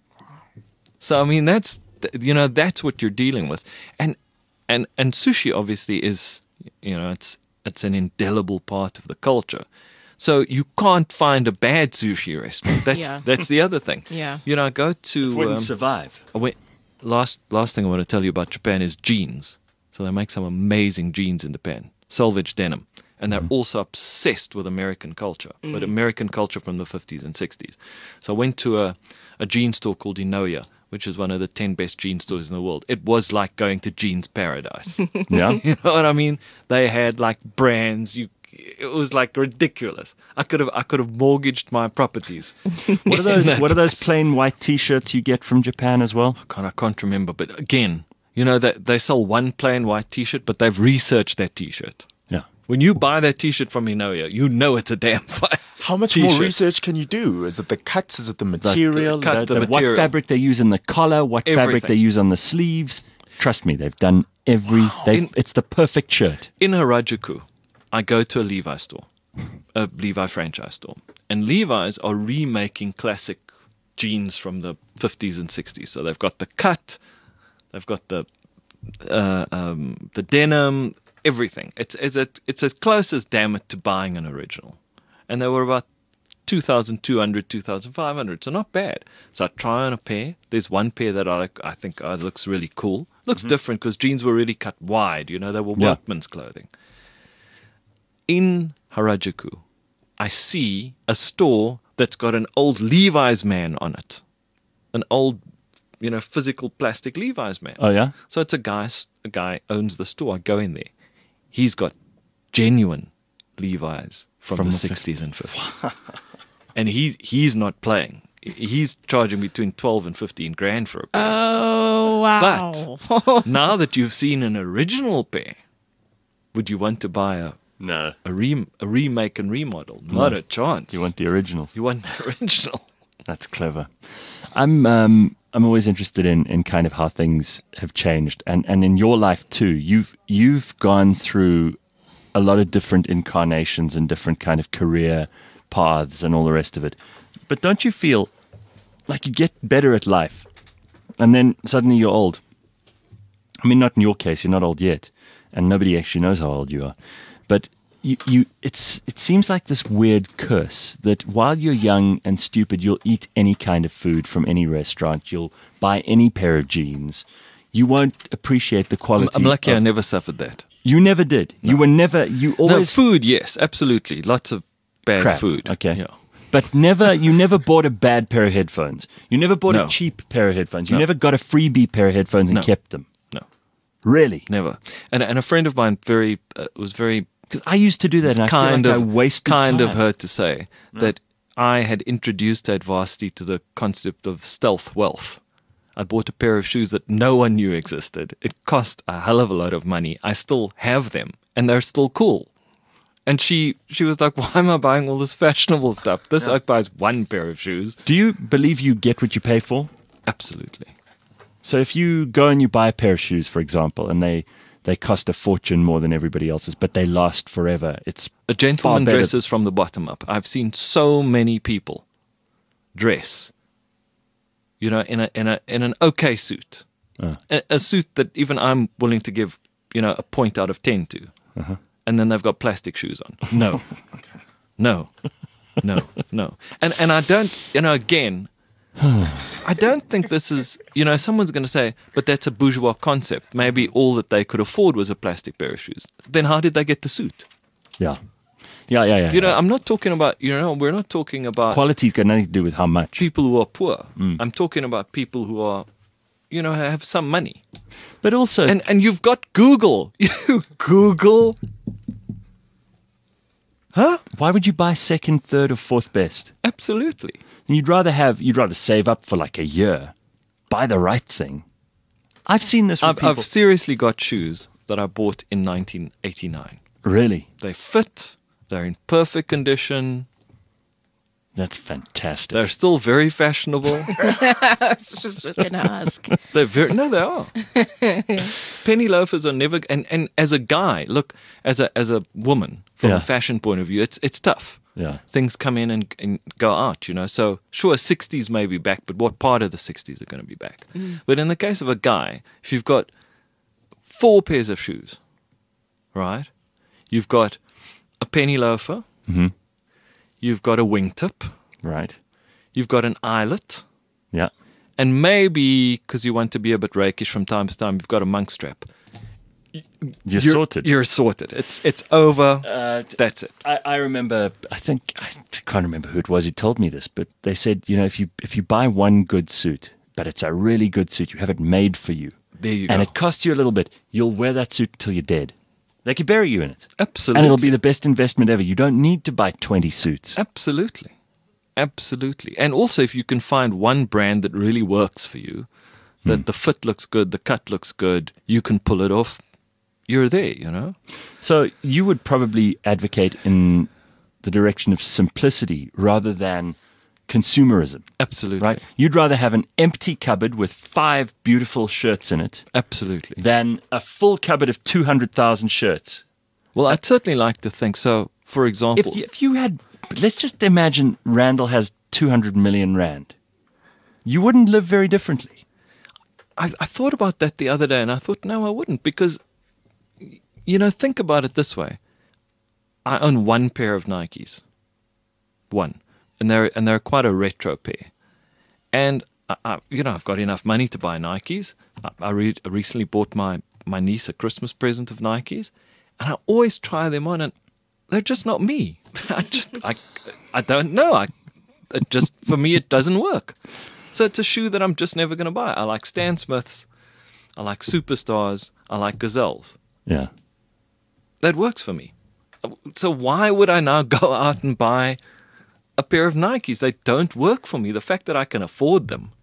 So, I mean, that's, you know, that's what you're dealing with. And And and sushi obviously is, you know, it's it's an indelible part of the culture. So you can't find a bad sushi restaurant. That's Yeah. that's the other thing. Yeah. You know, I go to wouldn't um, survive. I went, last last thing I want to tell you about Japan is jeans. So they make some amazing jeans in Japan, selvage denim, and they're also obsessed with American culture, but American culture from the fifties and sixties. So I went to a a jean store called Inoya, which is one of the ten best jean stores in the world. It was like going to jeans paradise. Yeah. You know what I mean? They had like brands. You, it was like ridiculous. I could have, I could have mortgaged my properties. What are those? What are those plain white T-shirts you get from Japan as well? God, I can't remember. But again, you know that they sell one plain white T-shirt, but they've researched that T-shirt. Yeah. When you buy that T-shirt from Inoya, you know it's a damn fine. How much T-shirt. more research can you do? Is it the cuts? Is it the material? cut- Is it the The- what material. fabric they use in the collar, what fabric Everything. they use on the sleeves. Trust me, they've done every. They've, In- it's the perfect shirt. In Harajuku, I go to a Levi store, a Levi franchise store, and Levi's are remaking classic jeans from the fifties and sixties. So they've got the cut, they've got the uh, um, the denim, everything. It's it's a, it's as close as damn it to buying an original, and they were about two thousand two hundred, two thousand five hundred, so not bad. So I try on a pair. There's one pair that I like, I think uh, looks really cool. Looks different because jeans were really cut wide. You know, they were Yeah. workman's clothing. In Harajuku, I see a store that's got an old Levi's man on it, an old, you know, physical plastic Levi's man. Oh yeah. So it's a guy, a guy owns the store. I go in there. He's got genuine Levi's from, From the the sixties and fifties. And he's, he's not playing. He's charging between twelve and fifteen grand for a pair. Oh, wow. But now that you've seen an original pair, would you want to buy a, No. a, re, a remake and remodel? Not a chance. You want the originals. You want the original. That's clever. I'm um I'm always interested in, in kind of how things have changed, and, and in your life too. You've you've gone through a lot of different incarnations and different kind of career paths and all the rest of it. But don't you feel like you get better at life, and then suddenly you're old? I mean, not in your case. You're not old yet, and nobody actually knows how old you are. But you, you, it's, it seems like this weird curse that while you're young and stupid, you'll eat any kind of food from any restaurant. You'll buy any pair of jeans. You won't appreciate the I'm, quality. I'm lucky I of- never suffered that. You never did. You were never. You No, always food, yes, absolutely. Lots of bad crap. food. Okay. Yeah. But never, you never bought a bad pair of headphones. You never bought No. a cheap pair of headphones. You No. never got a freebie pair of headphones and No. kept them. No, Really? never. And and a friend of mine very uh, was very Because I used to do that, and I kind feel of like I wasted kind time. of her to say that I had introduced Advarsity to the concept of stealth wealth. I bought a pair of shoes that no one knew existed. It cost a hell of a lot of money. I still have them, and they're still cool. And she she was like, "Why am I buying all this fashionable stuff? This oak buys one pair of shoes." Do you believe you get what you pay for? Absolutely. So if you go and you buy a pair of shoes, for example, and they, they cost a fortune more than everybody else's, but they last forever, it's A gentleman far better- dresses from the bottom up. I've seen so many people dress, you know, in a in a in an okay suit, Uh. a, a suit that even I'm willing to give, you know, a point out of ten to, Uh-huh. and then they've got plastic shoes on. No, no, no, no. And and I don't, you know, again, I don't think this is, you know, someone's going to say, but that's a bourgeois concept. Maybe all that they could afford was a plastic pair of shoes. Then how did they get the suit? Yeah. Yeah, yeah, yeah. You know, yeah. I'm not talking about, you know, we're not talking about Quality's got nothing to do with how much. people who are poor. I'm talking about people who are, you know, have some money. But also, And and you've got Google. You Google. Huh? why would you buy second, third, or fourth best? Absolutely. You'd rather have, you'd rather save up for like a year, buy the right thing. I've seen this with I've, people. I've seriously got shoes that I bought in nineteen eighty-nine. Really? They fit. They're in perfect condition. That's fantastic. They're still very fashionable. I was just going to ask. They're very no, they are. Penny loafers are never. And, and as a guy, look, as a as a woman, from Yeah. a fashion point of view, it's it's tough. Yeah. Things come in and, and go out, you know. So sure, sixties may be back, but what part of the sixties are going to be back? But in the case of a guy, if you've got four pairs of shoes, right? You've got a penny loafer. Mm-hmm. You've got a wingtip. Right. You've got an eyelet. Yeah. And maybe, because you want to be a bit rakish from time to time, you've got a monk strap. You're, sorted. You're sorted. It's it's over. Uh, That's it. I, I remember. I think I can't remember who it was who told me this, but they said, you know, if you if you buy one good suit, but it's a really good suit, you have it made for you, There you and go. it costs you a little bit, you'll wear that suit till you're dead. They could bury you in it, Absolutely. and it'll be the best investment ever. You don't need to buy twenty suits. Absolutely. Absolutely. And also, if you can find one brand that really works for you, that Hmm. the fit looks good, the cut looks good, you can pull it off, you're there, you know? So you would probably advocate in the direction of simplicity rather than consumerism, Absolutely. right? You'd rather have an empty cupboard with five beautiful shirts in it Absolutely. than a full cupboard of two hundred thousand shirts. Well, I'd certainly like to think so. For If example, you, if you had, let's just imagine Randall has two hundred million rand. You wouldn't live very differently. I, I thought about that the other day, and I thought, no, I wouldn't, because, you know, think about it this way. I own one pair of Nikes, one, and they're and they're quite a retro pair, and I, I, you know, I've got enough money to buy Nikes. I, I re- recently bought my my niece a Christmas present of Nikes, and I always try them on, and they're just not me. I just I I don't know. I it just for me it doesn't work. So it's a shoe that I'm just never going to buy. I like Stan Smiths, I like Superstars, I like Gazelles. Yeah. That works for me. So why would I now go out and buy a pair of Nikes? They don't work for me. The fact that I can afford them,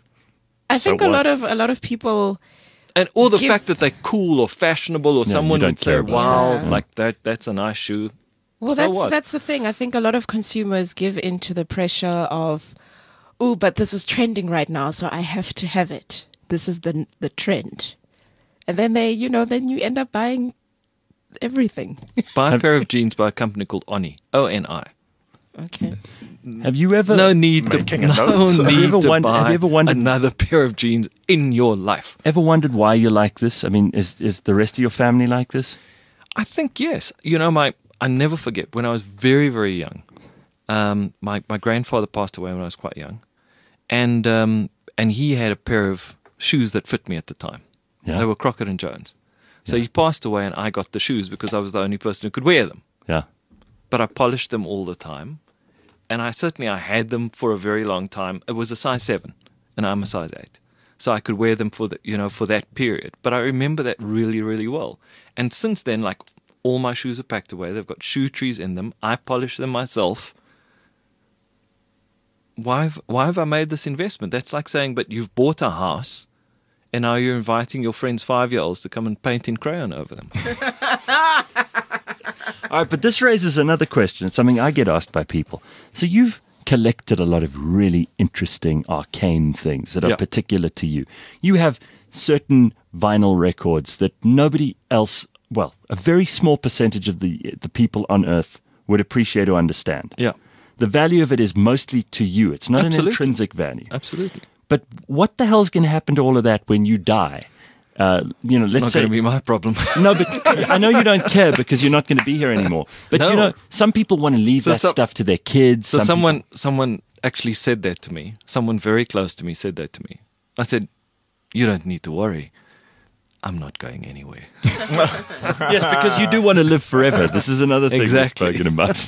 I think a what? lot of a lot of people. and or the Give- fact that they're cool or fashionable, or you someone don't would say, care about "Wow, that. like that, that's a nice shoe." Well, So that's what? that's the thing. I think a lot of consumers give into the pressure of, oh, but this is trending right now, so I have to have it. This is the the trend, and then they, you know, then you end up buying everything. Buy a pair of jeans by a company called Oni, O N I. Okay. Have you ever? No need to, Making a no note. Have you need ever to won- have buy you ever wondered- another pair of jeans in your life. Ever wondered why you're like this? I mean, is is the rest of your family like this? I think yes. You know, my I never forget when I was very very young. Um, my my grandfather passed away when I was quite young, and um, and he had a pair of shoes that fit me at the time. Yeah. They were Crockett and Jones. So he passed away, and I got the shoes because I was the only person who could wear them. Yeah. But I polished them all the time, and I certainly I had them for a very long time. It was a size seven, and I'm a size eight, so I could wear them for the, you know, for that period. But I remember that really, really well. And since then, like, all my shoes are packed away. They've got shoe trees in them. I polish them myself. Why have, why have I made this investment? That's like saying, but you've bought a house, and now you're inviting your friends' five-year-olds to come and paint in crayon over them. All right, but this raises another question. It's something I get asked by people. So you've collected a lot of really interesting arcane things that are Yeah. particular to you. You have certain vinyl records that nobody else, well, a very small percentage of the the people on earth would appreciate or understand. Yeah, The value of it is mostly to you. It's not Absolutely. an intrinsic value. absolutely. But what the hell's going to happen to all of that when you die? Uh, you know, It's let's not say going to be my problem. no, but I know you don't care because you're not going to be here anymore. But you No. know, some people want to leave So that some- stuff to their kids. So some someone someone actually said that to me. Someone very close to me said that to me. I said, "You don't need to worry. I'm not going anywhere." people, yes, because you do want to live forever. This is another thing Exactly. we've spoken about.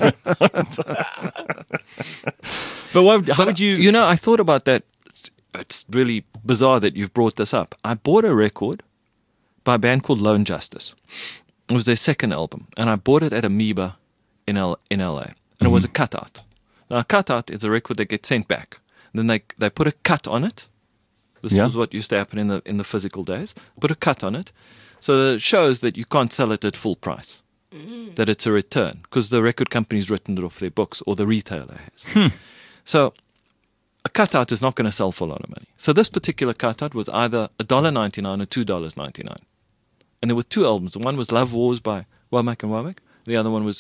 But what, how But would you? You know, I thought about that. It's, it's really bizarre that you've brought this up. I bought a record by a band called Lone Justice. It was their second album, and I bought it at Amoeba in L in L A, and it was a cutout. Now, a cutout is a record that gets sent back. Then they they put a cut on it. This Yeah. was what used to happen in the in the physical days. Put a cut on it, so that it shows that you can't sell it at full price. That it's a return because the record company's written it off their books or the retailer has. So a cutout is not going to sell for a lot of money. So this particular cutout was either one dollar ninety-nine or two dollars ninety-nine. And there were two albums. One was Love Wars by Womack and Womack. The other one was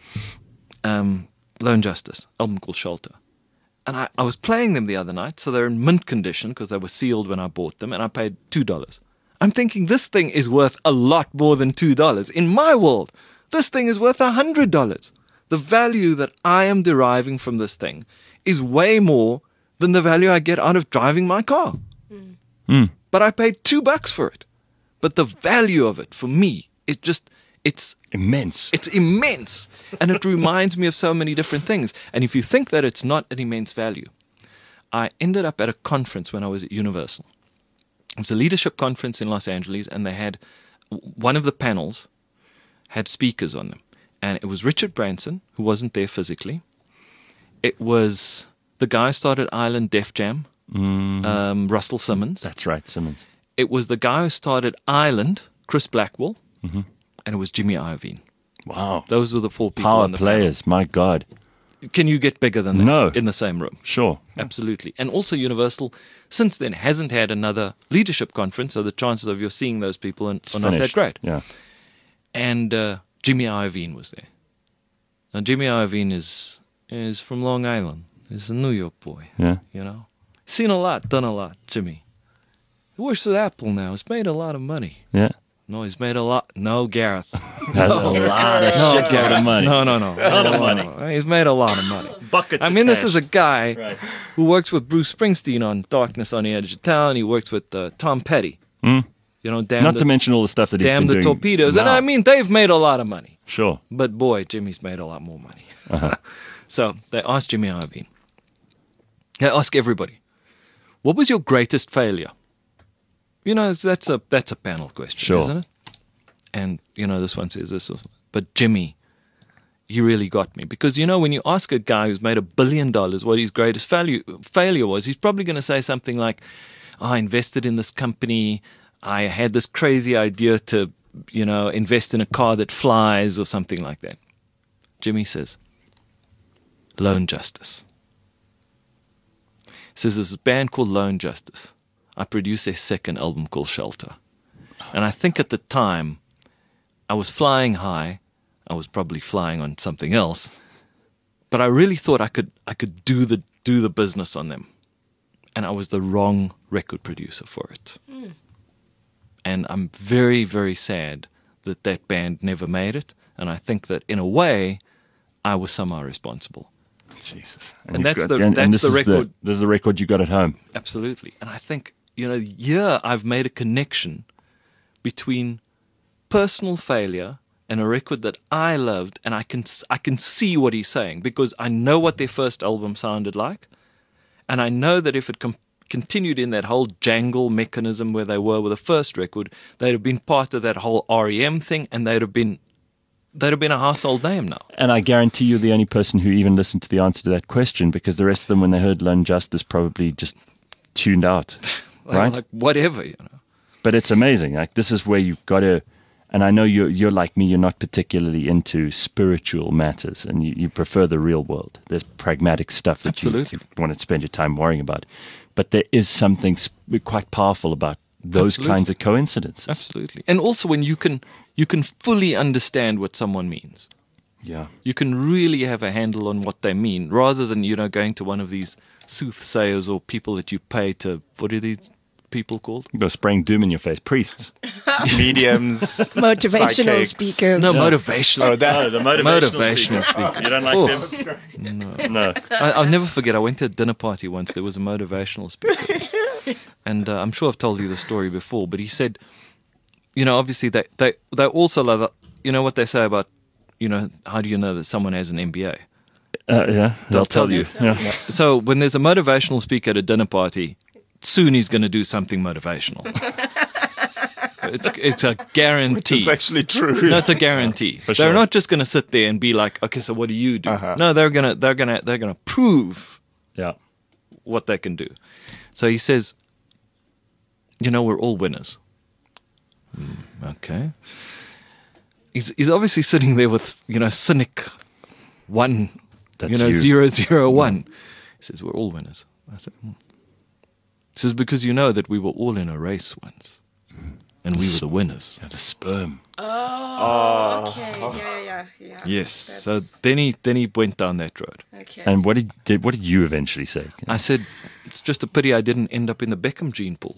um, Lone Justice, album called Shelter. And I, I was playing them the other night, so they're in mint condition because they were sealed when I bought them, and I paid two dollars. I'm thinking this thing is worth a lot more than two dollars. In my world, this thing is worth one hundred dollars. The value that I am deriving from this thing is way more than the value I get out of driving my car. But I paid two bucks for it. But the value of it for me, it just, it's immense. it's immense. And it reminds me of so many different things. And if you think that it's not an immense value, I ended up at a conference when I was at Universal. It was a leadership conference in Los Angeles, and they had one of the panels had speakers on them. And it was Richard Branson, who wasn't there physically. It was the guy who started Island Def Jam, um, Russell Simmons. That's right, Simmons. It was the guy who started Island, Chris Blackwell, and it was Jimmy Iovine. Wow. Those were the four people Power on the players, my God. panel. Can you get bigger than that No. in the same room? Sure. Absolutely. And also Universal, since then, hasn't had another leadership conference, so the chances of you seeing those people are, It's are not that finished. great. Yeah. And uh, Jimmy Iovine was there. Now, Jimmy Iovine is is from Long Island. He's a New York boy, Yeah. you know. Seen a lot, done a lot, Jimmy. He works at Apple now. He's made a lot of money. Yeah. No, he's made a lot. No, Gareth. That's a lot of No, shitload of money. No, no, no. A lot of money. He's made a lot of money. Buckets I of mean, this cash. is a guy Right. who works with Bruce Springsteen on Darkness on the Edge of Town. He works with uh, Tom Petty. Mm. You know, Damn Not the, to mention all the stuff that he's Damn been the doing Torpedoes. And now. I mean, they've made a lot of money. Sure. But boy, Jimmy's made a lot more money. Uh-huh. So they asked Jimmy Iovine. They ask everybody, what was your greatest failure? You know, that's a that's a panel question, Sure. isn't it? And, you know, this one says this. But Jimmy, you really got me. Because, you know, when you ask a guy who's made a billion dollars what his greatest failure, failure was, he's probably going to say something like, oh, I invested in this company. I had this crazy idea to, you know, invest in a car that flies or something like that. Jimmy says, Lone Justice. He says, there's a band called Lone Justice. I produced their second album called Shelter. And I think at the time, I was flying high. I was probably flying on something else. But I really thought I could I could do the do the business on them. And I was the wrong record producer for it. Mm. And I'm very, very sad that that band never made it. And I think that in a way, I was somehow responsible. Jesus. And you've that's the- that's this the is record- this is the record you got at home. Absolutely. And I think, you know, yeah, I've made a connection between personal failure and a record that I loved, and I can I can see what he's saying because I know what their first album sounded like, and I know that if it com- continued in that whole jangle mechanism where they were with the first record, they'd have been part of that whole R E M thing, and they'd have been they'd have been a household name now. And I guarantee you're the only person who even listened to the answer to that question, because the rest of them, when they heard Lone Justice, probably just tuned out, They were right? like whatever, you know. But it's amazing. Like, this is where you've got to, and I know you're, you're like me, you're not particularly into spiritual matters, and you, you prefer the real world. There's pragmatic stuff that you, Absolutely. you want to spend your time worrying about. But there is something sp- quite powerful about those Absolutely. kinds of coincidences. Absolutely. And also when you can you can fully understand what someone means. Yeah. You can really have a handle on what they mean, rather than, you know, going to one of these soothsayers or people that you pay to, what are these people called? You go spraying doom in your face. Priests. Mediums. Motivational psychics. speakers. No, motivational. Oh, that. the Motivational speakers. You don't like Oh. them? No. No. I, I'll never forget, I went to a dinner party once. There was a motivational speaker. And uh, I'm sure I've told you the story before, but he said, you know, obviously they, they, they also love, you know what they say about, you know, how do you know that someone has an M B A? Uh, yeah, they'll, tell, tell you. Yeah. So when there's a motivational speaker at a dinner party, soon he's going to do something motivational. it's it's a guarantee. It's actually true. No, it's a guarantee. For They're sure. not just going to sit there and be like, okay, so what do you do? Uh-huh. No, they're gonna they're gonna they're gonna prove Yeah. what they can do. So he says, you know, we're all winners. Mm, okay. He's he's obviously sitting there with, you know, cynic one, That's you know, you. zero zero one. He says, we're all winners. I said, hmm. He says, because you know that we were all in a race once, and we were the winners. Yeah, the sperm. Oh, okay. Yeah, yeah, yeah. Yes. So then he then he went down that road. Okay. And what did, did what did you eventually say? I said, it's just a pity I didn't end up in the Beckham gene pool.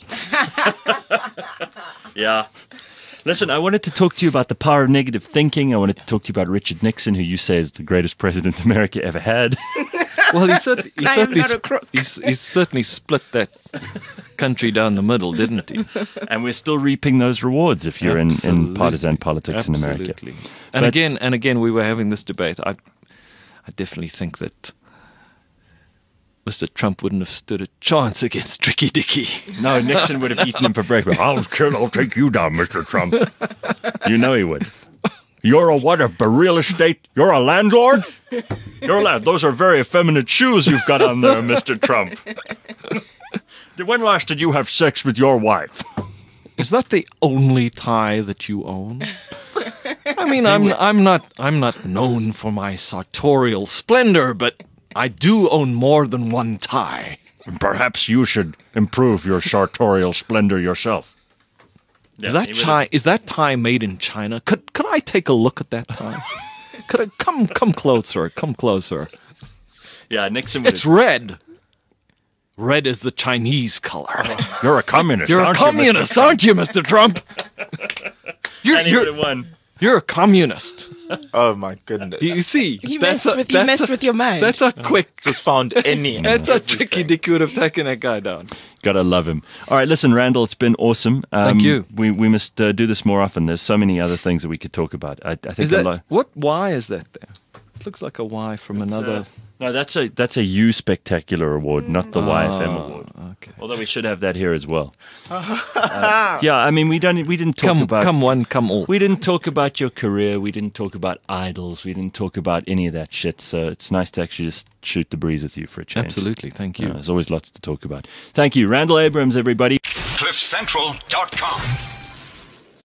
Yeah. Listen, I wanted to talk to you about the power of negative thinking. I wanted to talk to you about Richard Nixon, who you say is the greatest president America ever had. Well, he, cer- he, I am certainly, not a sp- crook. he's, he certainly split that country down the middle, didn't he? And we're still reaping those rewards if you're in, in Absolutely. partisan politics in America. Absolutely. And But- again, and again, we were having this debate. I, I definitely think that Mister Trump wouldn't have stood a chance against Tricky Dicky. No, Nixon would have eaten him for breakfast. I'll kill, I'll take you down, Mister Trump. You know he would. You're a what? A real estate? You're a landlord? You're a land. Those are very effeminate shoes you've got on there, Mister Trump. When last did you have sex with your wife? Is that the only tie that you own? I mean, I'm I'm not I'm not known for my sartorial splendor, but I do own more than one tie. Perhaps you should improve your sartorial splendor yourself. Is that tie? Is that tie made in China? Could could I take a look at that tie? Could I come come closer? Come closer. Yeah, Nixon would It's red. Red is the Chinese color. You're a communist, You're a aren't you, Mister communist, aren't you, Mister Trump? You're, And he would you're, have won. you're a communist. Oh my goodness. You, you see, He that's messed a- with you that's messed a- with your mind. That's a quick. Just found any. and That's a everything. tricky dick would have taken that guy down. Gotta love him. All right, listen, Randall, it's been awesome. Um, Thank you. We we must uh, do this more often. There's so many other things that we could talk about. I, I think Is a that lot. what? Why is that there? It looks like a Y from another. No, that's a that's a U Spectacular award, not the Y F M Oh, award. okay. Although we should have that here as well. Uh, yeah, I mean we don't we didn't talk Come, about come one, come all. we didn't talk about your career. We didn't talk about idols. We didn't talk about any of that shit. So it's nice to actually just shoot the breeze with you for a change. Absolutely, thank Uh, you. there's always lots to talk about. Thank you, Randall Abrams, everybody. cliff central dot com